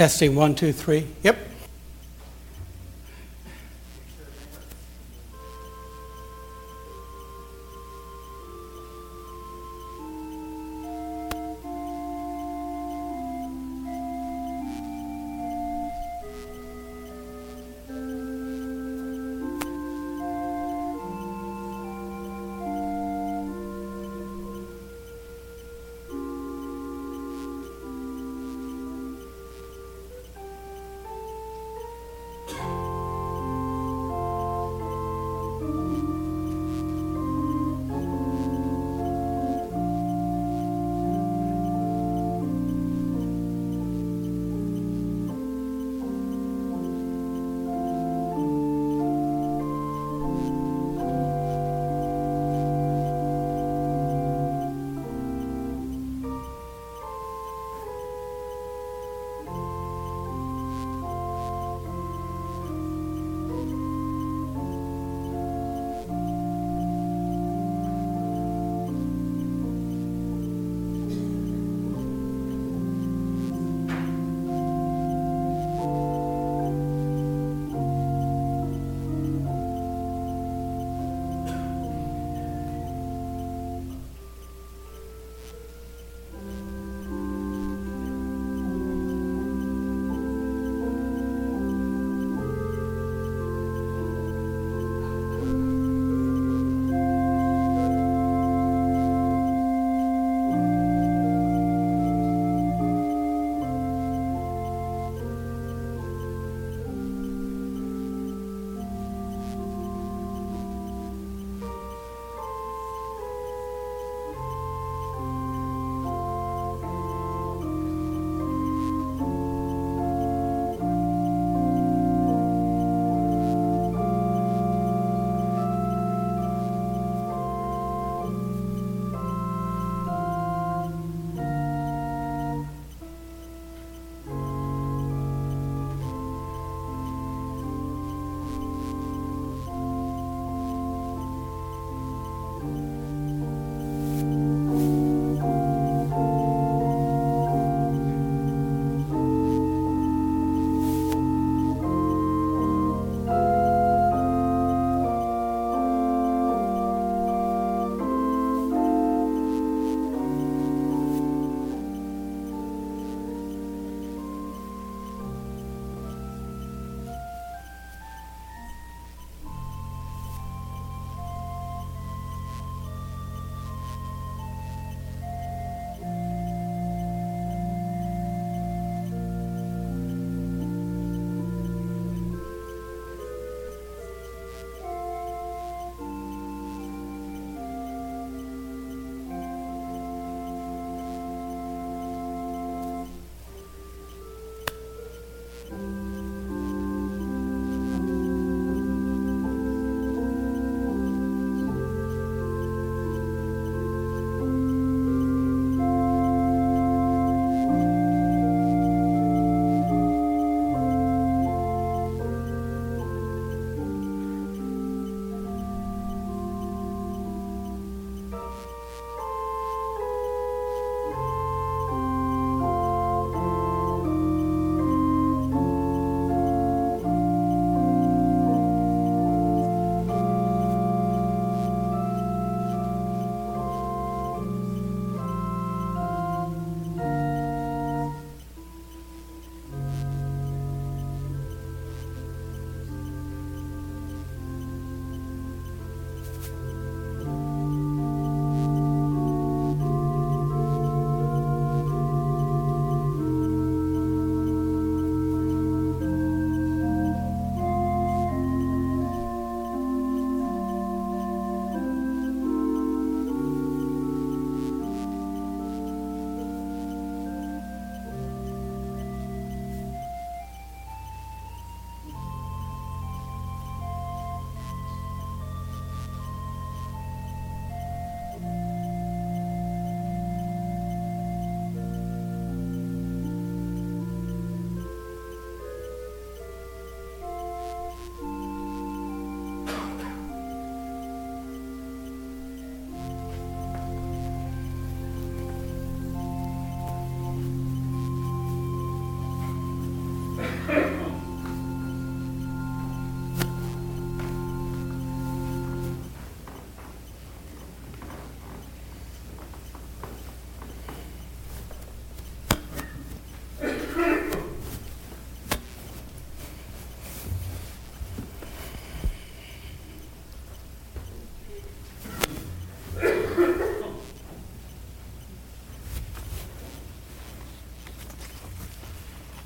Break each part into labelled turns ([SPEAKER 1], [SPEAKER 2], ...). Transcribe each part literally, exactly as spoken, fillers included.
[SPEAKER 1] Testing one, two, three. Yep.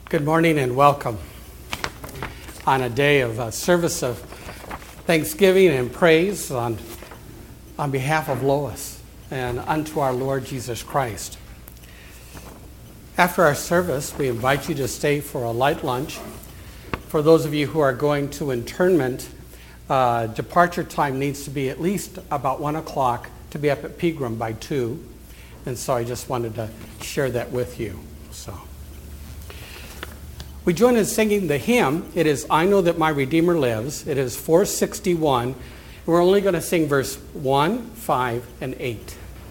[SPEAKER 1] Good morning and welcome on a day of uh, service of thanksgiving and praise on, on behalf of Lois and unto our Lord Jesus Christ. After our service, we invite you to stay for a light lunch. For those of you who are going to internment, uh, departure time needs to be at least about one o'clock to be up at Pegram by two. And so I just wanted to share that with you. So. We join in singing the hymn. It is I Know That My Redeemer Lives. It is four sixty-one. We're only going to sing verse one, five, and eight.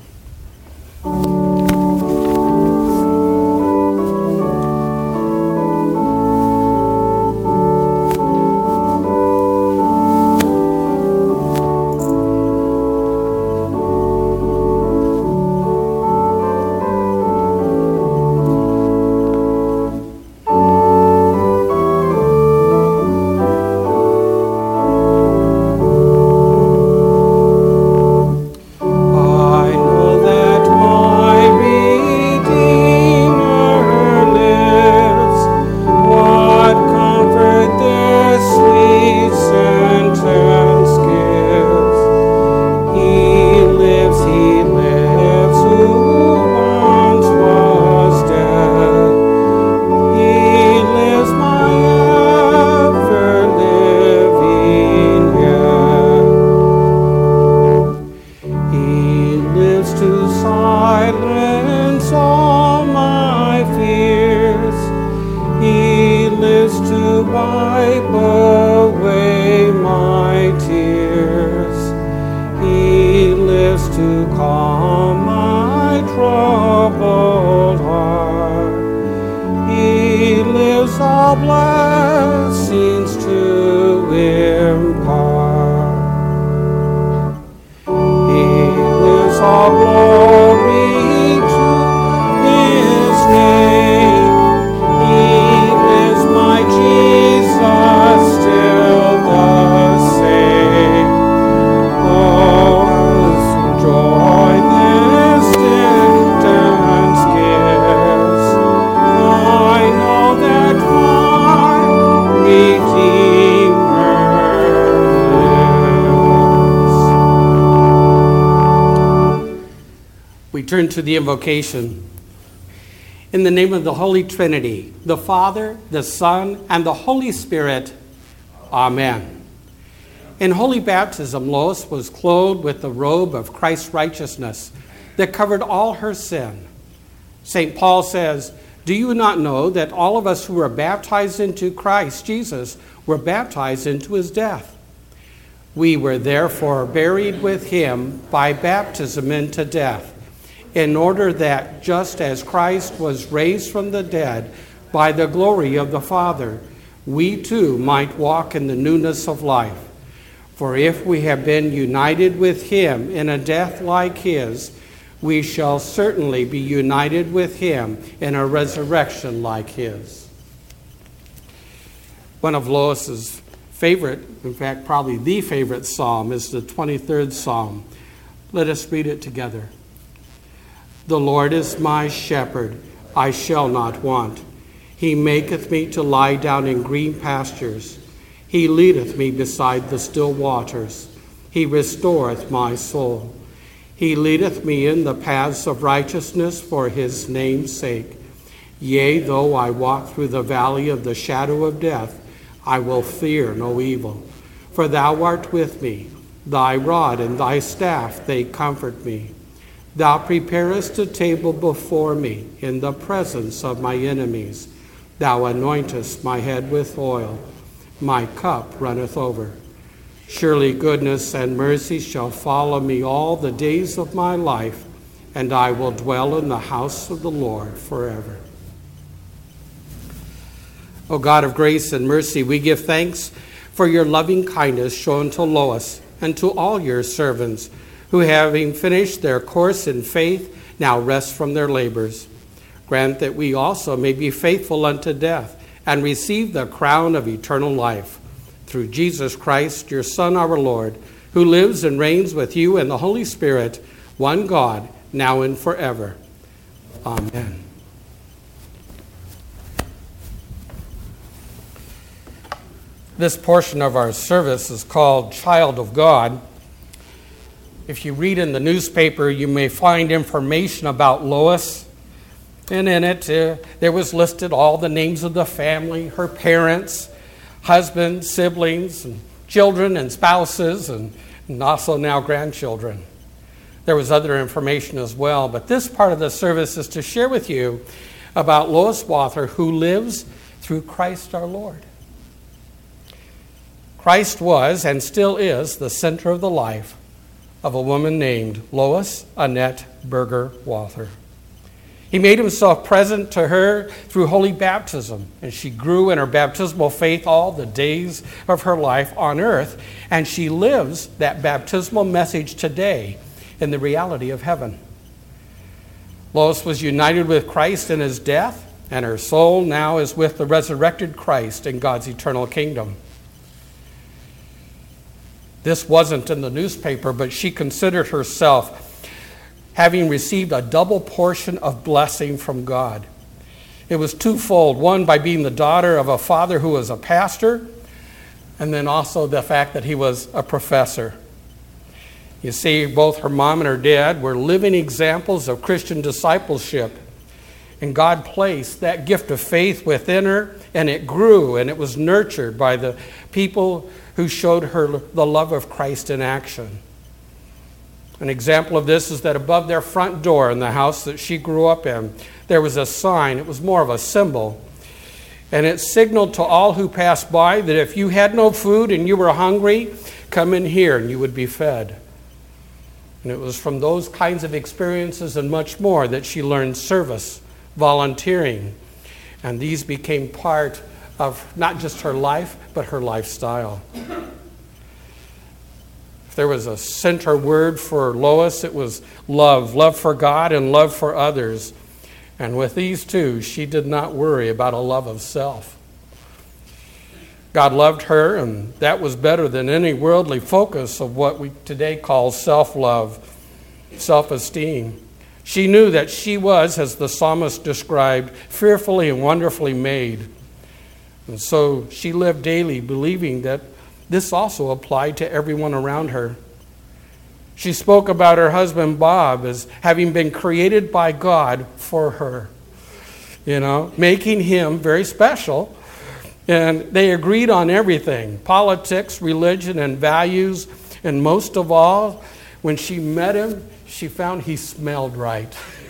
[SPEAKER 1] Turn to the invocation. In the name of the Holy Trinity, the Father, the Son, and the Holy Spirit. Amen. In holy baptism, Lois was clothed with the robe of Christ's righteousness that covered all her sin. Saint Paul says, "Do you not know that all of us who were baptized into Christ Jesus were baptized into his death? We were therefore buried with him by baptism into death, in order that just as Christ was raised from the dead by the glory of the Father, we too might walk in the newness of life. For if we have been united with him in a death like his, we shall certainly be united with him in a resurrection like his." One of Lois's favorite, in fact, probably the favorite psalm, is the twenty-third Psalm. Let us read it together. The Lord is my shepherd, I shall not want. He maketh me to lie down in green pastures. He leadeth me beside the still waters. He restoreth my soul. He leadeth me in the paths of righteousness for his name's sake. Yea, though I walk through the valley of the shadow of death, I will fear no evil. For thou art with me. Thy rod and thy staff, they comfort me. Thou preparest a table before me in the presence of my enemies. Thou anointest my head with oil. My cup runneth over. Surely goodness and mercy shall follow me all the days of my life, and I will dwell in the house of the Lord forever. O God of grace and mercy, we give thanks for your loving kindness shown to Lois and to all your servants, who, having finished their course in faith, now rest from their labors. Grant that we also may be faithful unto death and receive the crown of eternal life. Through Jesus Christ, your Son, our Lord, who lives and reigns with you and the Holy Spirit, one God, now and forever. Amen. This portion of our service is called Child of God. If you read in the newspaper, you may find information about Lois. And in it, uh, there was listed all the names of the family, her parents, husband, siblings, and children and spouses, and, and also now grandchildren. There was other information as well, but this part of the service is to share with you about Lois Walther, who lives through Christ our Lord. Christ was and still is the center of the life of a woman named Lois Annette Berger Walther. He made himself present to her through holy baptism, and she grew in her baptismal faith all the days of her life on earth, and she lives that baptismal message today in the reality of heaven. Lois was united with Christ in his death, and her soul now is with the resurrected Christ in God's eternal kingdom. This wasn't in the newspaper, but she considered herself having received a double portion of blessing from God. It was twofold. One, by being the daughter of a father who was a pastor, and then also the fact that he was a professor. You see, both her mom and her dad were living examples of Christian discipleship. And God placed that gift of faith within her, and it grew, and it was nurtured by the people who showed her the love of Christ in action. An example of this is that above their front door in the house that she grew up in, there was a sign. It was more of a symbol. And it signaled to all who passed by that if you had no food and you were hungry, come in here and you would be fed. And it was from those kinds of experiences and much more that she learned service, volunteering. And these became part of not just her life, but her lifestyle. There was a center word for Lois. It was love, love for God and love for others. And with these two, she did not worry about a love of self. God loved her, and that was better than any worldly focus of what we today call self-love, self-esteem. She knew that she was, as the psalmist described, fearfully and wonderfully made. And so she lived daily believing that this also applied to everyone around her. She spoke about her husband, Bob, as having been created by God for her, you know, making him very special. And they agreed on everything, politics, religion, and values. And most of all, when she met him, she found he smelled right.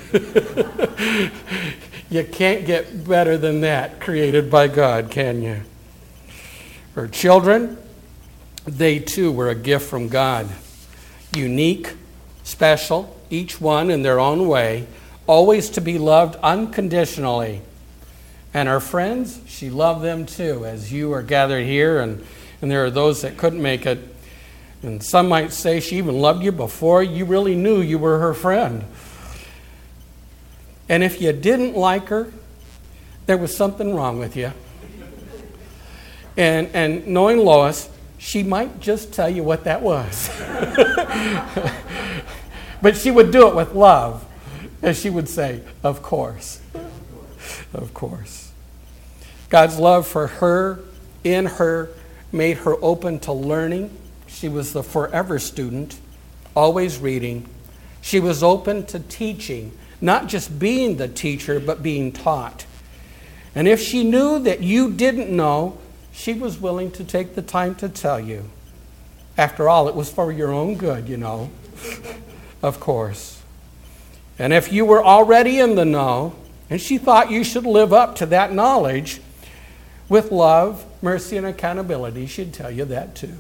[SPEAKER 1] You can't get better than that, created by God, can you? Her children, they too were a gift from God. Unique, special, each one in their own way, always to be loved unconditionally. And her friends, she loved them too, as you are gathered here, and, and there are those that couldn't make it. And some might say she even loved you before you really knew you were her friend. And if you didn't like her, there was something wrong with you. And, and knowing Lois, she might just tell you what that was. But she would do it with love. And she would say, of course. Of course. God's love for her, in her, made her open to learning. She was the forever student, always reading. She was open to teaching, not just being the teacher, but being taught. And if she knew that you didn't know, she was willing to take the time to tell you. After all, it was for your own good, you know. Of course. And if you were already in the know, and she thought you should live up to that knowledge, with love, mercy, and accountability, she'd tell you that too.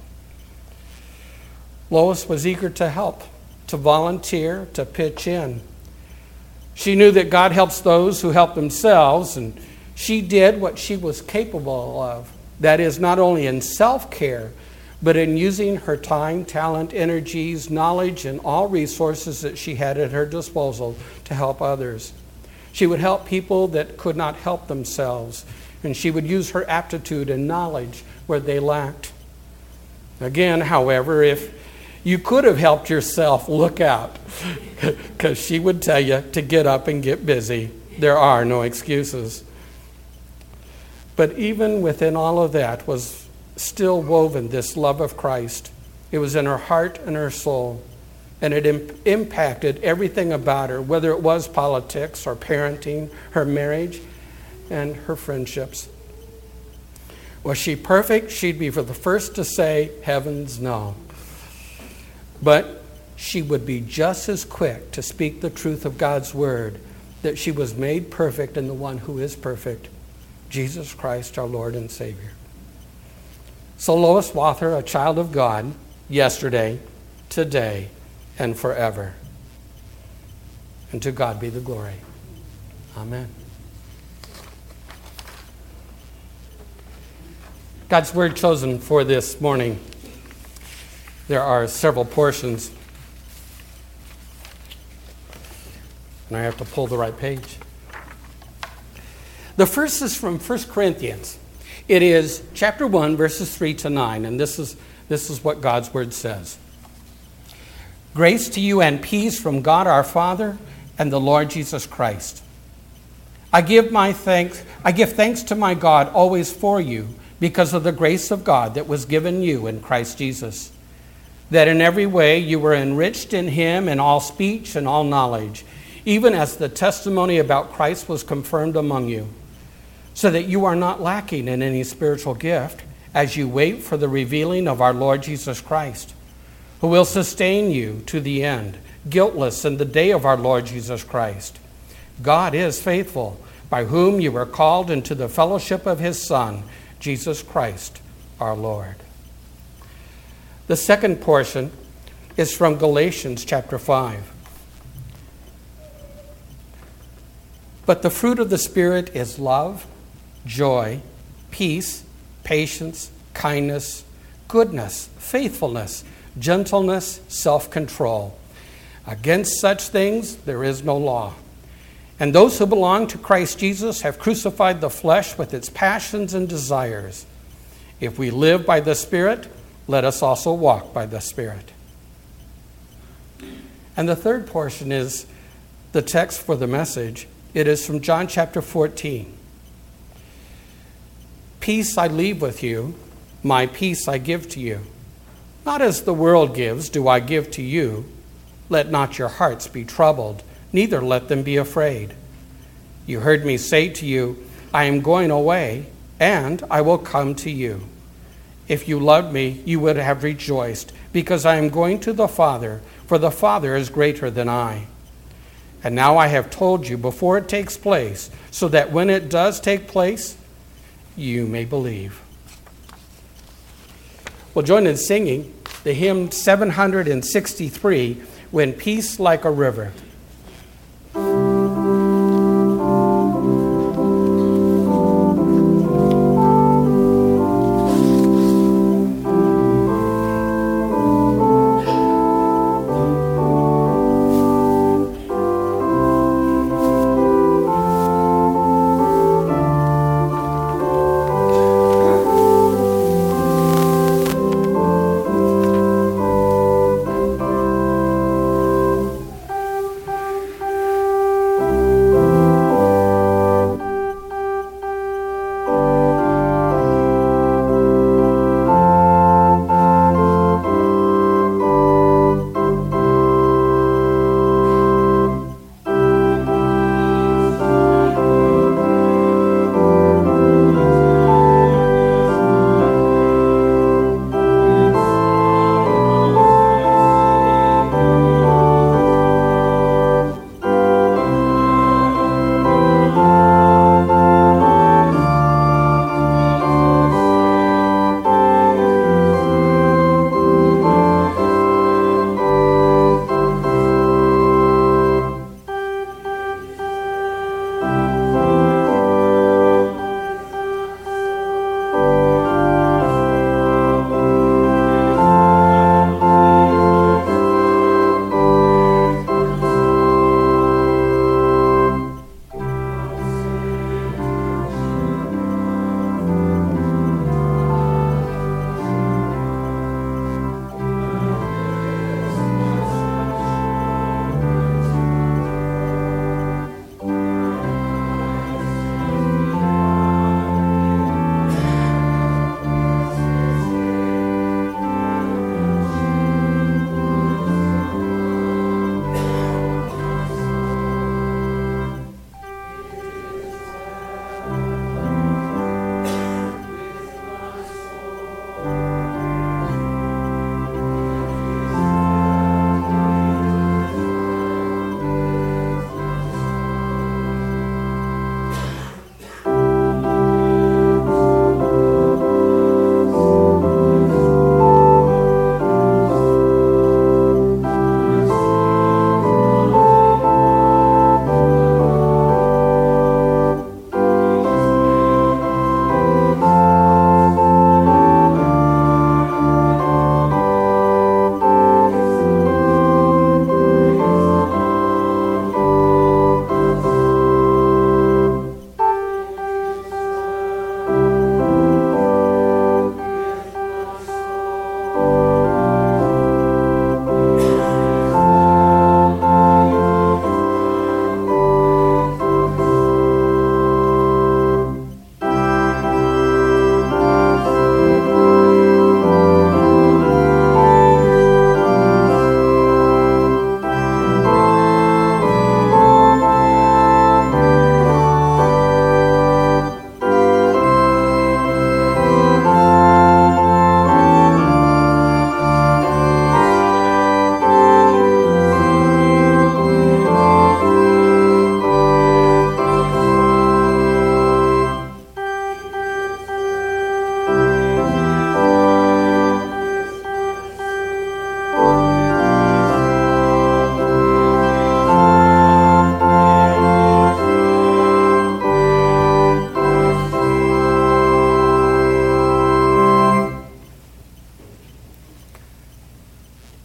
[SPEAKER 1] Lois was eager to help, to volunteer, to pitch in. She knew that God helps those who help themselves, and she did what she was capable of. That is, not only in self-care, but in using her time, talent, energies, knowledge, and all resources that she had at her disposal to help others. She would help people that could not help themselves, and she would use her aptitude and knowledge where they lacked. Again, however, if you could have helped yourself, look out, because she would tell you to get up and get busy. There are no excuses. But even within all of that was still woven this love of Christ. It was in her heart and her soul, and it imp- impacted everything about her, whether it was politics or parenting, her marriage, and her friendships. Was she perfect? She'd be for the first to say, heavens no. But she would be just as quick to speak the truth of God's word, that she was made perfect in the one who is perfect, Jesus Christ, our Lord and Savior. So Lois Wather, a child of God, yesterday, today, and forever. And to God be the glory. Amen. God's word chosen for this morning. There are several portions. And I have to pull the right page. The first is from First Corinthians. It is chapter one, verses three to nine, and this is, this is what God's word says. Grace to you and peace from God our Father and the Lord Jesus Christ. I give my thanks, I give thanks to my God always for you, because of the grace of God that was given you in Christ Jesus, that in every way you were enriched in him in all speech and all knowledge, even as the testimony about Christ was confirmed among you, so that you are not lacking in any spiritual gift as you wait for the revealing of our Lord Jesus Christ, who will sustain you to the end, guiltless in the day of our Lord Jesus Christ. God is faithful, by whom you were called into the fellowship of his Son, Jesus Christ, our Lord. The second portion is from Galatians chapter five. But the fruit of the Spirit is love, joy, peace, patience, kindness, goodness, faithfulness, gentleness, self-control. Against such things there is no law. And those who belong to Christ Jesus have crucified the flesh with its passions and desires. If we live by the Spirit, let us also walk by the Spirit. And the third portion is the text for the message. It is from John chapter fourteen. Peace I leave with you, my peace I give to you. Not as the world gives do I give to you. Let not your hearts be troubled, neither let them be afraid. You heard me say to you, I am going away, and I will come to you. If you loved me, you would have rejoiced, because I am going to the Father, for the Father is greater than I. And now I have told you before it takes place, so that when it does take place, you may believe. We'll join in singing the hymn seven hundred sixty-three, When Peace Like a River.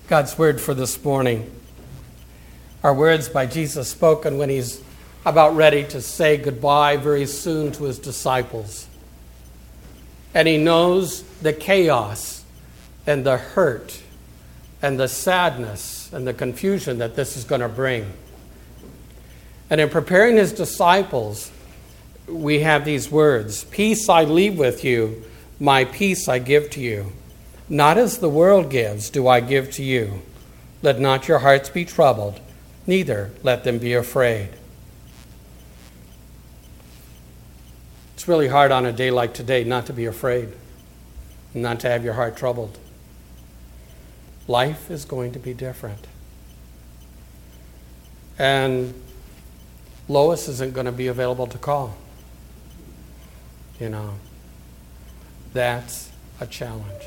[SPEAKER 1] God's word for this morning are words by Jesus spoken when he's about ready to say goodbye very soon to his disciples. And he knows the chaos and the hurt and the sadness and the confusion that this is going to bring. And in preparing his disciples, we have these words, "Peace I leave with you, my peace I give to you. Not as the world gives do I give to you. Let not your hearts be troubled, neither let them be afraid." It's really hard on a day like today not to be afraid, not to have your heart troubled. Life is going to be different. And Lois isn't going to be available to call. You know, that's a challenge.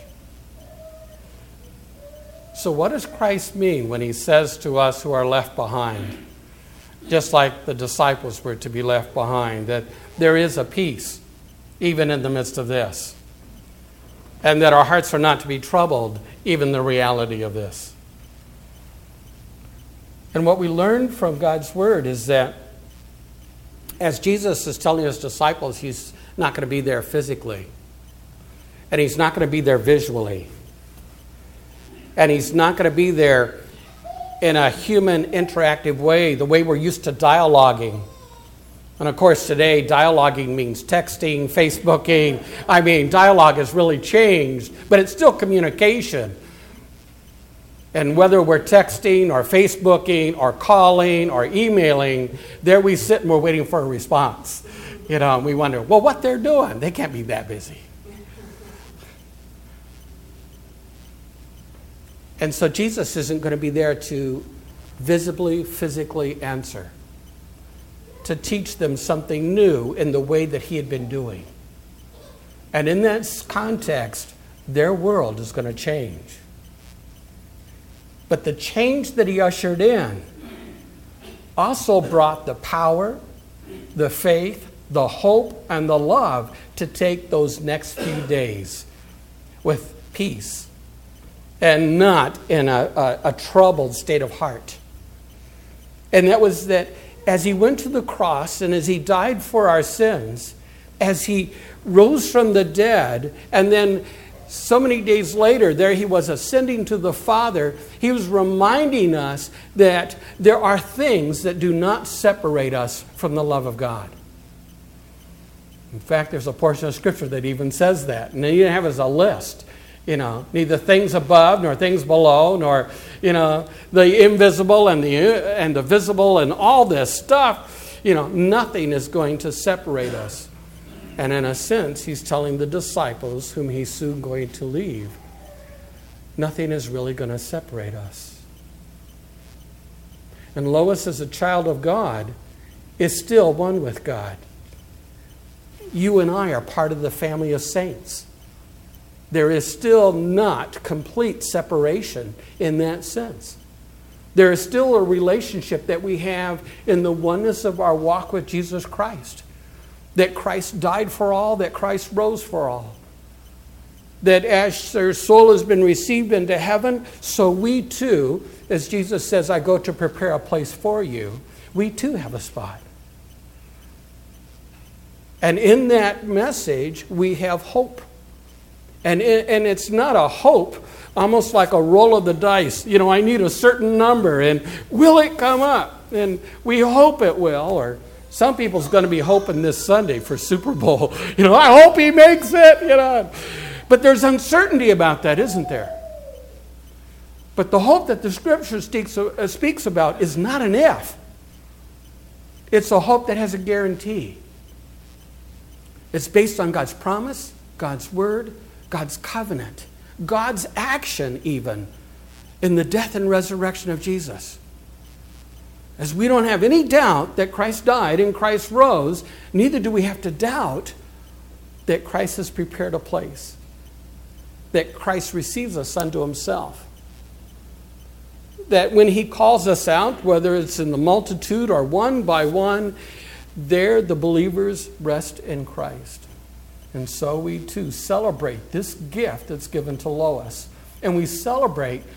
[SPEAKER 1] So what does Christ mean when he says to us who are left behind, just like the disciples were to be left behind, that there is a peace even in the midst of this, and that our hearts are not to be troubled even in the reality of this? And what we learn from God's word is that as Jesus is telling his disciples, he's not going to be there physically, and he's not going to be there visually, and he's not going to be there in a human interactive way, the way we're used to dialoguing. And of course today, dialoguing means texting, Facebooking. I mean, dialogue has really changed, but it's still communication. And whether we're texting or Facebooking or calling or emailing, there we sit and we're waiting for a response. You know, and we wonder, well, what they're doing? They can't be that busy. And so Jesus isn't going to be there to visibly, physically answer, to teach them something new in the way that he had been doing. And in that context, their world is going to change. But the change that he ushered in also brought the power, the faith, the hope, and the love to take those next few days with peace and not in a, a, a troubled state of heart. And that was that as he went to the cross and as he died for our sins, as he rose from the dead, and then so many days later, there he was ascending to the Father, he was reminding us that there are things that do not separate us from the love of God. In fact, there's a portion of Scripture that even says that. And then you have as a list, you know, neither things above nor things below, nor, you know, the invisible and the and the visible and all this stuff. You know, nothing is going to separate us. And in a sense, he's telling the disciples, whom he's soon going to leave, nothing is really going to separate us. And Lois, as a child of God, is still one with God. You and I are part of the family of saints. There is still not complete separation in that sense. There is still a relationship that we have in the oneness of our walk with Jesus Christ. That Christ died for all, that Christ rose for all. That as their soul has been received into heaven, so we too, as Jesus says, I go to prepare a place for you, we too have a spot. And in that message, we have hope. And it, and it's not a hope, almost like a roll of the dice. You know, I need a certain number, and will it come up? And we hope it will. Or some people's going to be hoping this Sunday for Super Bowl. You know, I hope he makes it, you know. But there's uncertainty about that, isn't there? But the hope that the Scripture speaks, uh, speaks about is not an if. It's a hope that has a guarantee. It's based on God's promise, God's word, God's covenant, God's action even in the death and resurrection of Jesus. As we don't have any doubt that Christ died and Christ rose, neither do we have to doubt that Christ has prepared a place, that Christ receives us unto himself. That when he calls us out, whether it's in the multitude or one by one, there the believers rest in Christ. And so we too celebrate this gift that's given to Lois. And we celebrate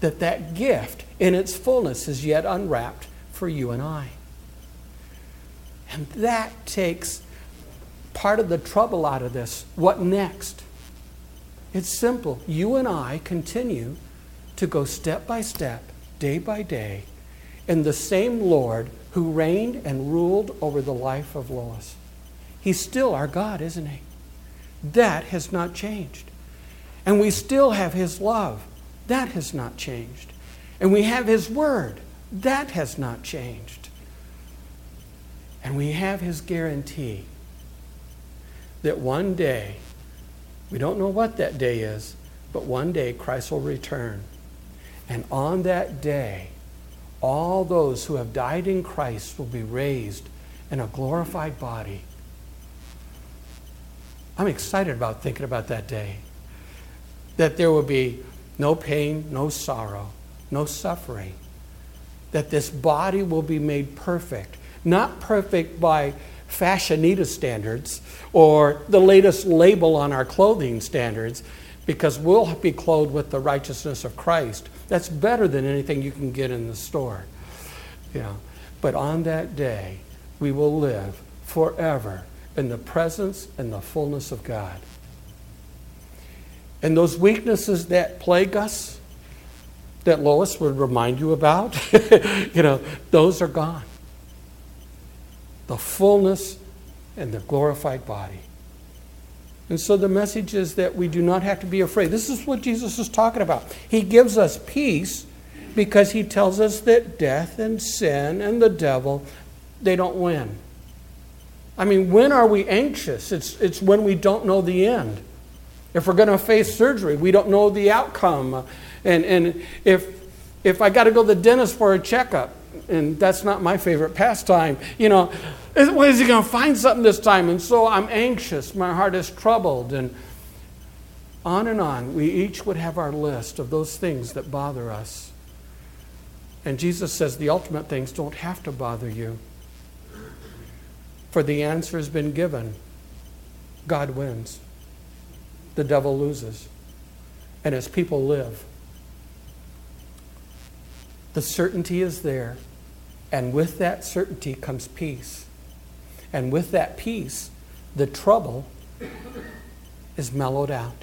[SPEAKER 1] that that gift in its fullness is yet unwrapped for you and I. And that takes part of the trouble out of this. What next? It's simple. You and I continue to go step by step, day by day, in the same Lord who reigned and ruled over the life of Lois. He's still our God, isn't he? That has not changed. And we still have his love. That has not changed. And we have his word. That has not changed. And we have his guarantee that one day, we don't know what that day is, but one day Christ will return. And on that day, all those who have died in Christ will be raised in a glorified body. I'm excited about thinking about that day. That there will be no pain, no sorrow, no suffering. That this body will be made perfect. Not perfect by fashionista standards or the latest label on our clothing standards, because we'll be clothed with the righteousness of Christ. That's better than anything you can get in the store. You know. But on that day, we will live forever in the presence and the fullness of God. And those weaknesses that plague us, that Lois would remind you about, you know, those are gone. The fullness and the glorified body. And so the message is that we do not have to be afraid. This is what Jesus is talking about. He gives us peace because he tells us that death and sin and the devil, they don't win. I mean, when are we anxious? It's, it's when we don't know the end. If we're going to face surgery, we don't know the outcome. And, and if, if I got to go to the dentist for a checkup, and that's not my favorite pastime, you know, is, well, is he going to find something this time? And so I'm anxious. My heart is troubled. And on and on. We each would have our list of those things that bother us. And Jesus says the ultimate things don't have to bother you. For the answer has been given. God wins. The devil loses. And his people live. The certainty is there. And with that certainty comes peace. And with that peace, the trouble is mellowed out.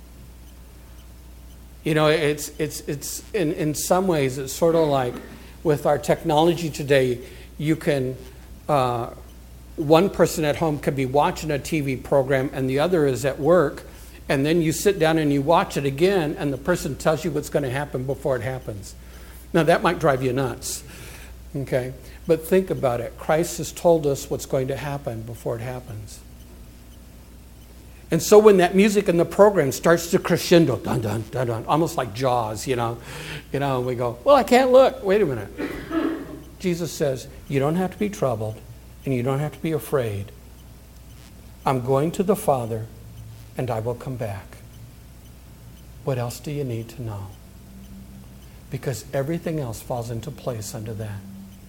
[SPEAKER 1] You know, it's it's it's in, in some ways it's sort of like with our technology today, you can uh, one person at home could be watching a T V program and the other is at work, and then you sit down and you watch it again and the person tells you what's going to happen before it happens. Now that might drive you nuts. Okay? But think about it. Christ has told us what's going to happen before it happens. And so when that music in the program starts to crescendo, dun dun dun dun, almost like Jaws, you know, you know, we go, well, I can't look. Wait a minute. Jesus says, you don't have to be troubled and you don't have to be afraid. I'm going to the Father and I will come back. What else do you need to know? Because everything else falls into place under that.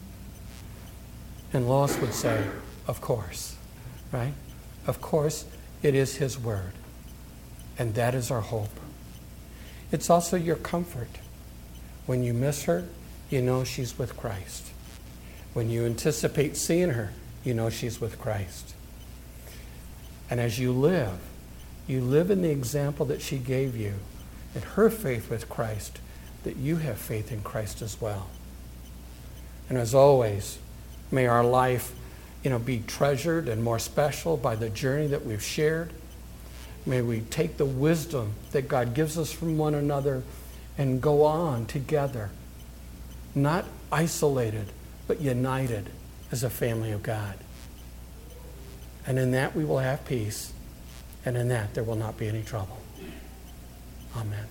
[SPEAKER 1] And Lois would say, of course, right? Of course, it is his word. And that is our hope. It's also your comfort. When you miss her, you know she's with Christ. When you anticipate seeing her, you know she's with Christ. And as you live, you live in the example that she gave you, in her faith with Christ, that you have faith in Christ as well. And as always, may our life, you know, be treasured and more special by the journey that we've shared. May we take the wisdom that God gives us from one another and go on together, not isolated, but united as a family of God. And in that we will have peace, and in that there will not be any trouble. Amen.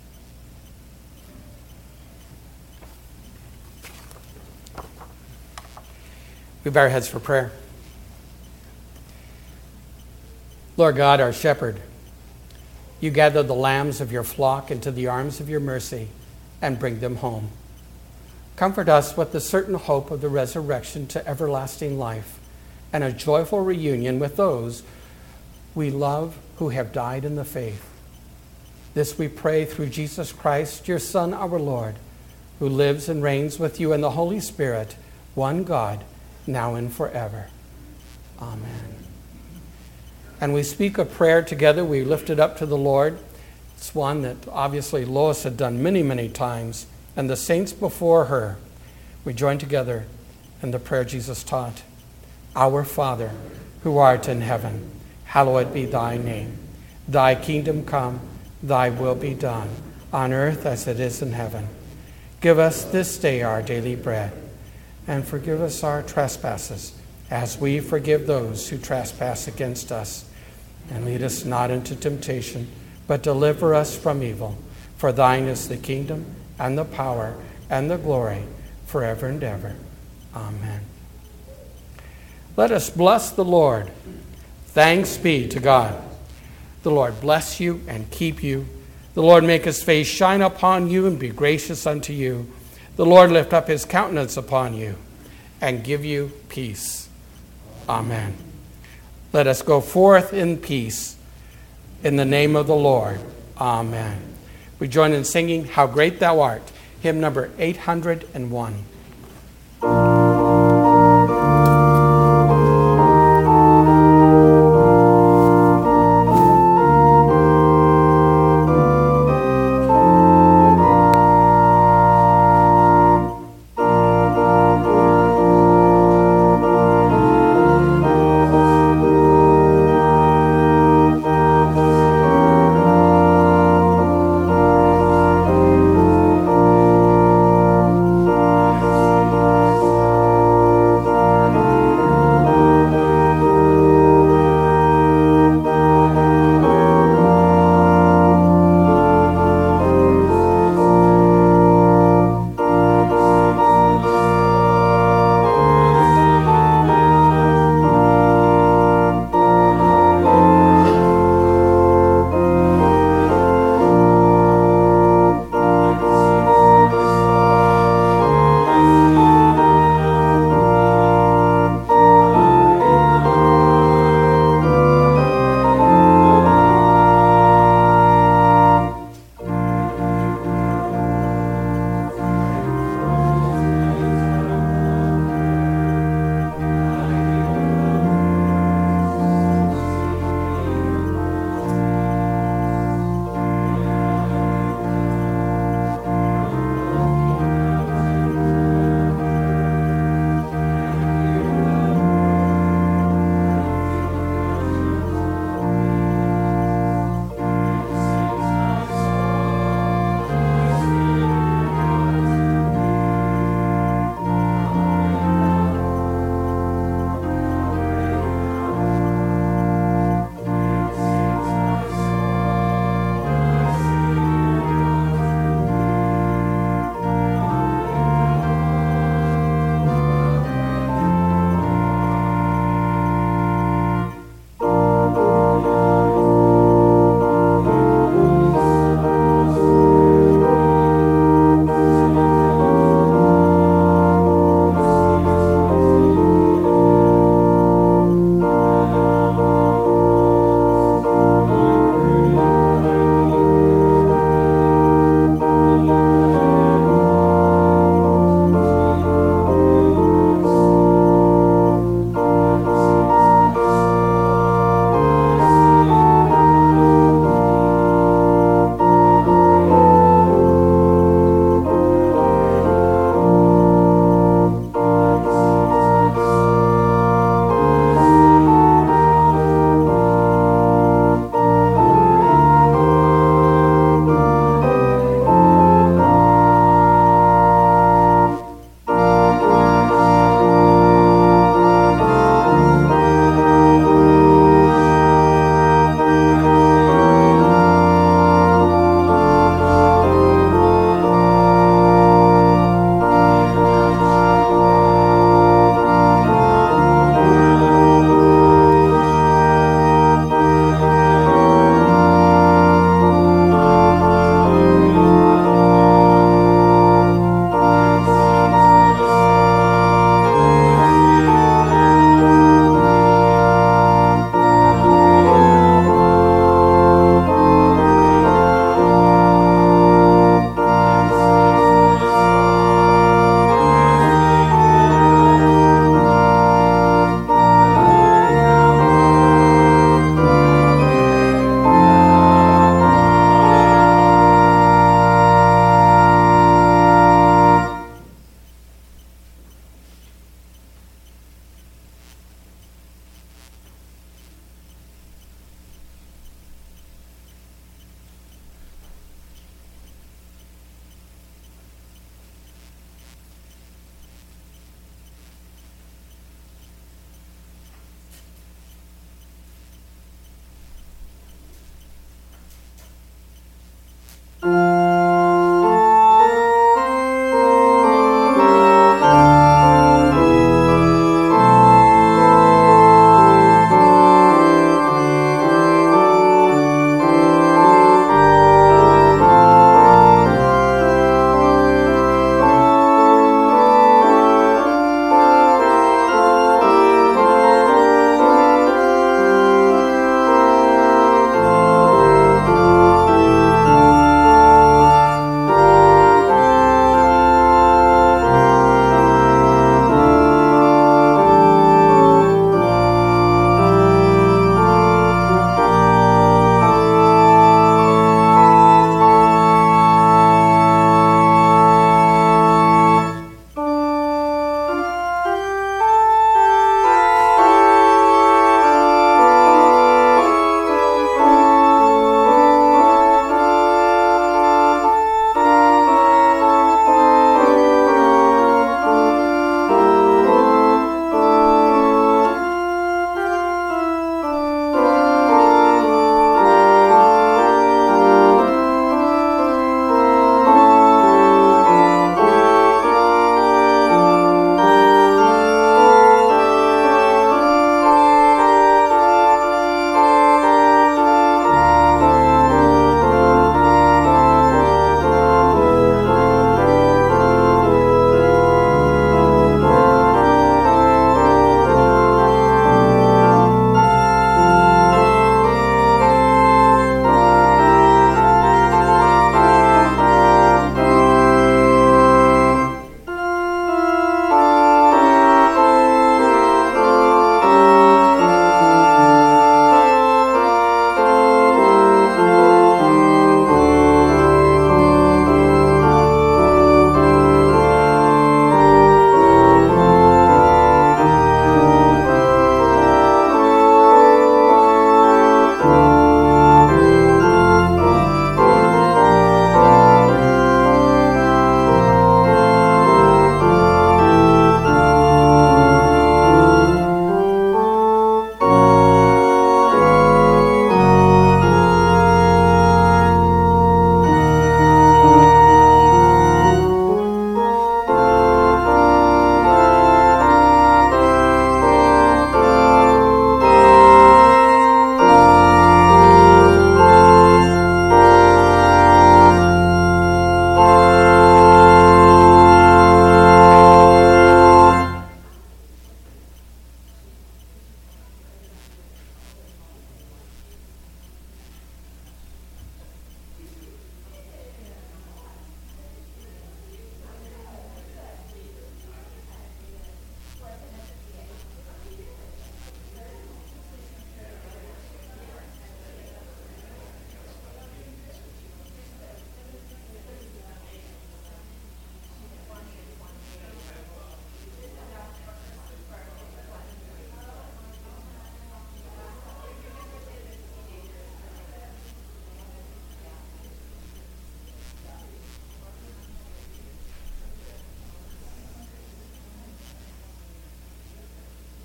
[SPEAKER 1] We bow our heads for prayer. Lord God, our shepherd, you gather the lambs of your flock into the arms of your mercy and bring them home. Comfort us with the certain hope of the resurrection to everlasting life and a joyful reunion with those we love who have died in the faith. This we pray through Jesus Christ, your Son, our Lord, who lives and reigns with you in the Holy Spirit, one God, now and forever. Amen. And we speak a prayer together. We lift it up to the Lord. It's one that obviously Lois had done many, many times, and the saints before her. We join together in the prayer Jesus taught. Our Father, who art in heaven, hallowed be thy name. Thy kingdom come, thy will be done, on earth as it is in heaven. Give us this day our daily bread, and forgive us our trespasses, as we forgive those who trespass against us. And lead us not into temptation, but deliver us from evil. For thine is the kingdom, and the power, and the glory, forever and ever. Amen. Let us bless the Lord. Thanks be to God. The Lord bless you and keep you. The Lord make his face shine upon you and be gracious unto you. The Lord lift up his countenance upon you and give you peace. Amen. Let us go forth in peace in the name of the Lord. Amen. We join in singing How Great Thou Art, hymn number eight hundred one.